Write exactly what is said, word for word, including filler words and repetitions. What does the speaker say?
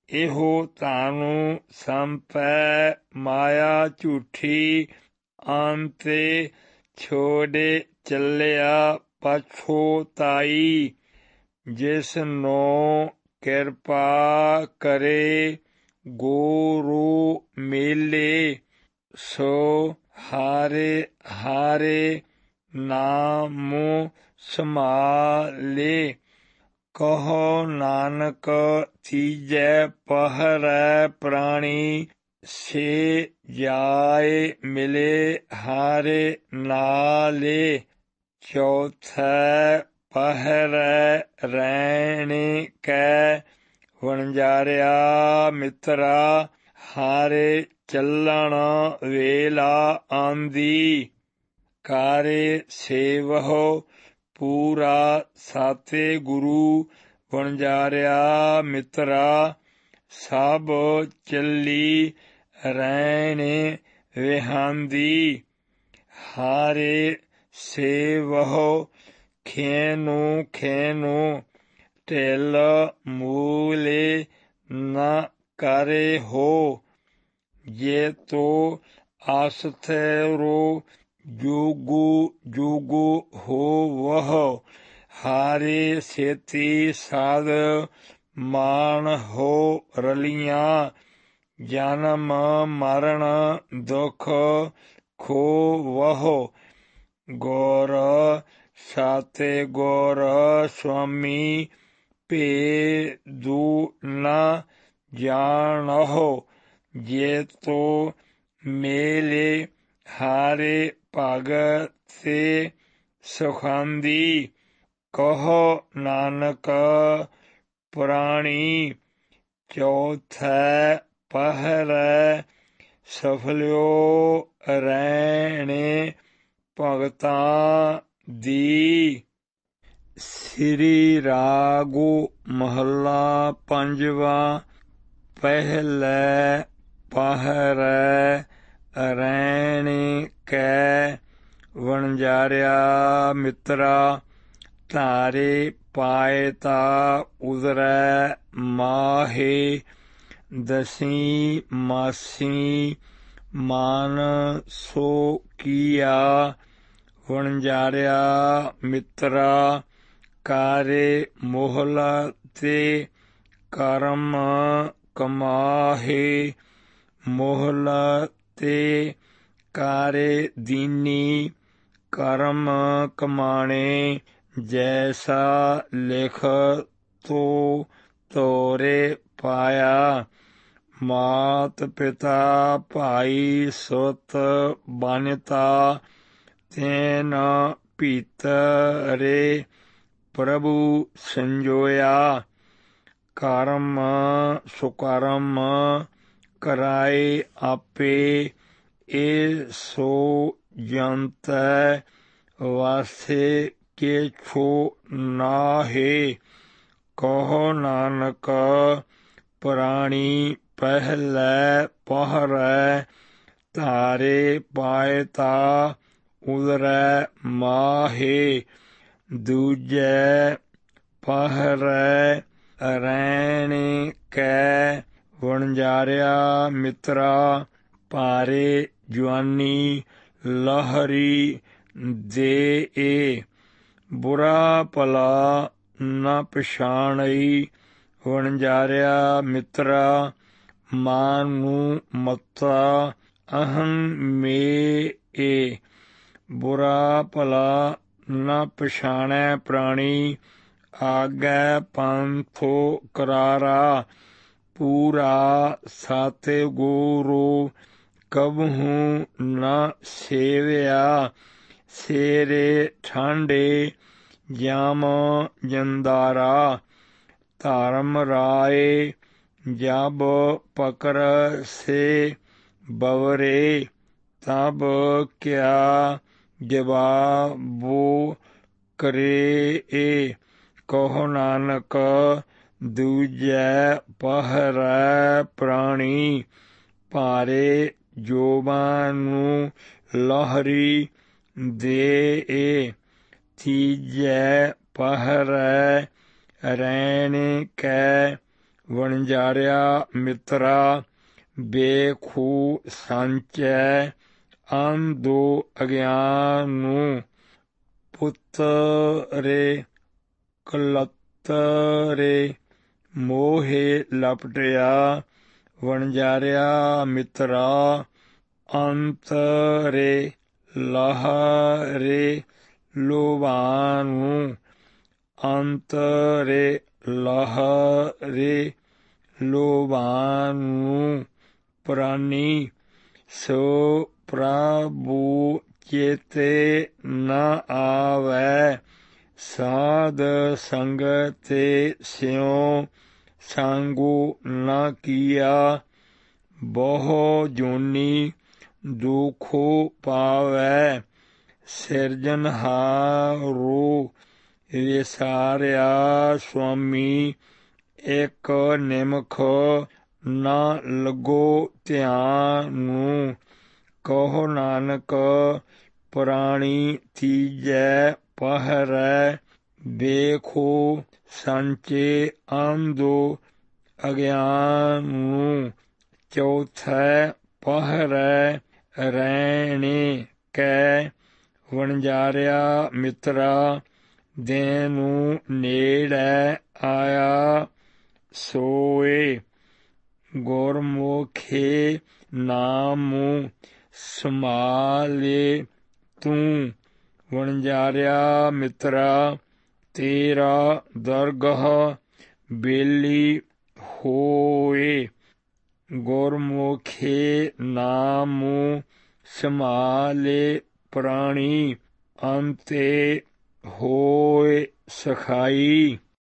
ਇਹੋ ਤਾਨੂੰ ਸੰਪੈ ਮਾਇਆ ਝੂਠੀ, ਅੰਤੇ ਛੋੜੇ ਚੱਲਿਆ ਪਛੋਤਾਈ। ਜਿਸ ਨੂੰ ਕਿਰਪਾ ਕਰੇ ਗੁਰੂ ਮੇਲੇ, ਸੋ ਹਾਰੇ ਹਾਰੇ ਨਾਮ ਸੰਭਾਲੇ। ਕਹੋ ਨਾਨਕ ਤੀਜੈ ਪਹਰੈ ਪ੍ਰਾਣੀ, ਸੇ ਜਾਏ ਮਿਲੇ ਹਾਰੇ ਨਾਲੇ। ਚੌਥੈ ਪਹਰੈ ਰੈਣੇ ਕੈ, ਵਣਜਾਰਿਆ ਮਿੱਤਰਾ ਹਾਰੇ ਚੱਲਣ ਵੇਲਾ ਆਂਦੀ। ਕਾਰੇ ਸੇਵਹੁ ਪੂਰਾ ਸਾਤੇ ਗੁਰੂ, ਵਣਜਾਰਿਆ ਮਿੱਤਰਾ ਸਭ ਚੱਲੀ ਰੈਣੇ ਵਿਹਾਂਦੀ। ਹਾਰੇ ਸੇਵਹੁ ਖੇਨੂ ਖੇਨੂ, ਢਿਲ ਮੂਲੇ ਨ ਕਰੇ ਹੋ। ਜੇ ਤੋ ਆਸਥਿਰੋ ਜੁਗੁ ਜੁਗੁ ਹੋਵਹੁ, ਹਾਰੇ ਸੇਤੀ ਸਾਧ ਮਾਨ ਹੋ ਰਲੀਆਂ। ਜਨਮ ਮਰਨ ਦੁਖ ਖੋਵਹੁ, ਗੁਰ ਸਾਤੇ ਗੁਰ ਸੁਆਮੀ ਭੇਦੁ ਨ ਜਾਣਹੁ। ਜੇ ਤੋ ਮੇਲੇ ਹਾਰੇ ਭਗਤ ਤੇ ਸੁਖਾਂਦੀ। ਕਹੋ ਨਾਨਕ ਪ੍ਰਾਣੀ ਚੌਥੈ ਪਹਰੈ, ਸਫਲਿਓ ਰੈਣੇ ਭਗਤਾਂ ਦੀ। ਸ੍ਰੀ ਰਾਗੁ ਮਹੱਲਾ ਪੰਜਵਾ। ਪਹਿਲੇ ਪਹਰੈ ਰੈਣੇ ਕੈ, ਵਣਜਾਰਿਆ ਮਿੱਤਰਾ ਧਾਰੇ ਪਾਇਤਾ ਉਦਰੈ ਮਾਹੇ। ਦਸੀ ਮਾਸੀ ਮਾਨ ਸੋ ਕੀਆ, ਵਣਜਾਰਿਆ ਮਿੱਤਰਾ ਕਾਰੇ ਮੋਹਲ ਤੇ ਕਰਮ ਕਮਾਹੇ। ਮੋਹਲ ਤੇ ਕਾਰੇ ਦੀਨੀ, ਕਰਮ ਕਮਾਣੇ। ਜੈਸਾ ਲਿਖ ਤੋ ਤੋਰੇ ਪਾਇਆ, ਮਾਤ ਪਿਤਾ ਭਾਈ ਸੁਤ ਬਨਿਤਾ। ਤੈਨ ਭੀਤਰੇ ਪ੍ਰਭੂ ਸੰਜੋਇਆ, ਕਰਮ ਸੁਕਰਮ ਕਰਾਏ ਆਪੇ। ਇਹ ਸੋ ਜੰਤੈ ਵਾਸੇ ਕੇਛੁ ਨਾਹੇ। ਕਹੋ ਨਾਨਕ ਪ੍ਰਾਣੀ ਪਹਿਲੇ ਪਹਰੈ, ਧਾਰੇ ਪਾਇਤਾ ਉਦਰੈ ਮਾਹੇ। ਦੂਜੈ ਪਹਰੈ ਰੈਣੇ ਕੈ, ਵਣਜਾਰਿਆ ਮਿੱਤਰਾ ਭਾਰੇ ਜੁਆਨੀ ਲਹਰੀ ਦੇ। ਬੁਰਾ ਭਲਾ ਨ ਪਛਾਣਈ, ਵਣਜਾਰਿਆ ਮਿੱਤਰਾ ਮਾਨੁ ਮੱਤਾ ਅਹੰ ਮੇ। ਬੁਰਾ ਭਲਾ ਨ ਪਛਾਣੈ ਪ੍ਰਾਣੀ, ਆਗੈ ਪੰਥੋ ਕਰਾਰਾ। ਪੂਰਾ ਸਾਤੇ ਗੁਰੂ ਕਬਹੂ ਨ ਸੇਵਿਆ, ਸੇਰੇ ਠਾਂਡੇ ਜਮ ਜੰਦਾਰਾ। ਧਰਮ ਰਾਏ ਜਬ ਪਕਰ ਸੇ ਬਵਰੇ, ਤਬ ਕਿਆ ਜਵਾਬੁ ਕਰੇ। ਕਹੋ ਨਾਨਕ ਦੂਜੈ ਪਹਰੈ ਪ੍ਰਾਣੀ, ਭਾਰੇ ਜੋਬਾਨੁ ਲਹਰੀ ਦੇ। ਤੀਜੈ ਪਹਰੈ ਰੈਣੇ ਕੈ, ਵਣਜਾਰਿਆ ਮਿੱਤਰਾ ਬੇਖੂ ਸੰਚੈ ਅੰਧੋ ਅਗਿਆਨ ਨੂੰ ਪੁੱਤਰੇ ਕਲਤਰੇ ਮੋਹੇ ਲਪਟਿਆ ਵਣਜਾਰਿਆ ਮਿੱਤਰਾ ਅੰਤਰੇ ਲਹਰੇ ਲੋਭਾਨ ਨੂੰ ਅੰਤਰੇ ਲਹਰੇ ਲੋਭਾਨ ਨੂੰ ਪ੍ਰਾਨੀ ਸੋ ਪ੍ਰਭੂ ਚੇਤੇ ਨ ਆਵੈ ਸਾਧ ਸੰਗਤੇ ਸਿਉ ਸੰਗੂ ਨ ਕੀਆ ਬਹੁ ਜੋਨੀ ਦੁਖੋ ਪਾਵੈ ਸਿਰਜਨਹਾਰੂ ਵਿਸਾਰਿਆ ਸੁਆਮੀ ਇਕ ਨਿਮਖ ਨ ਲੱਗੋ ਧਿਆਨ ਨੂੰ ਕਹੋ ਨਾਨਕ ਪ੍ਰਾਣੀ ਤੀਜੈ ਪਹਿਰੈ ਵੇਖੋ ਸੰਚੇ ਅੰਧੋ ਅਗਿਆਨ ਨੂੰ ਚੌਥੈ ਪਹਿਰੈ ਰਹਿਣੇ ਕੈ ਵਣਜਾਰਿਆ ਮਿੱਤਰਾ ਦੇ ਨੂੰ ਨੇੜੈ ਆਇਆ ਸੋਏ ਗੁਰਮੁਖੇ ਨਾਮੁ ਸੰਭਾਲੇ ਤੂੰ ਵਣਜਾਰਿਆ ਮਿੱਤਰਾ ਤੇਰਾ ਦਰਗਹ ਬੇਲੀ ਹੋਏ ਗੁਰਮੁਖੇ ਨਾਮੁ ਸੰਭਾਲੇ ਪ੍ਰਾਣੀ ਅੰਤੇ ਹੋਏ ਸਖਾਈ।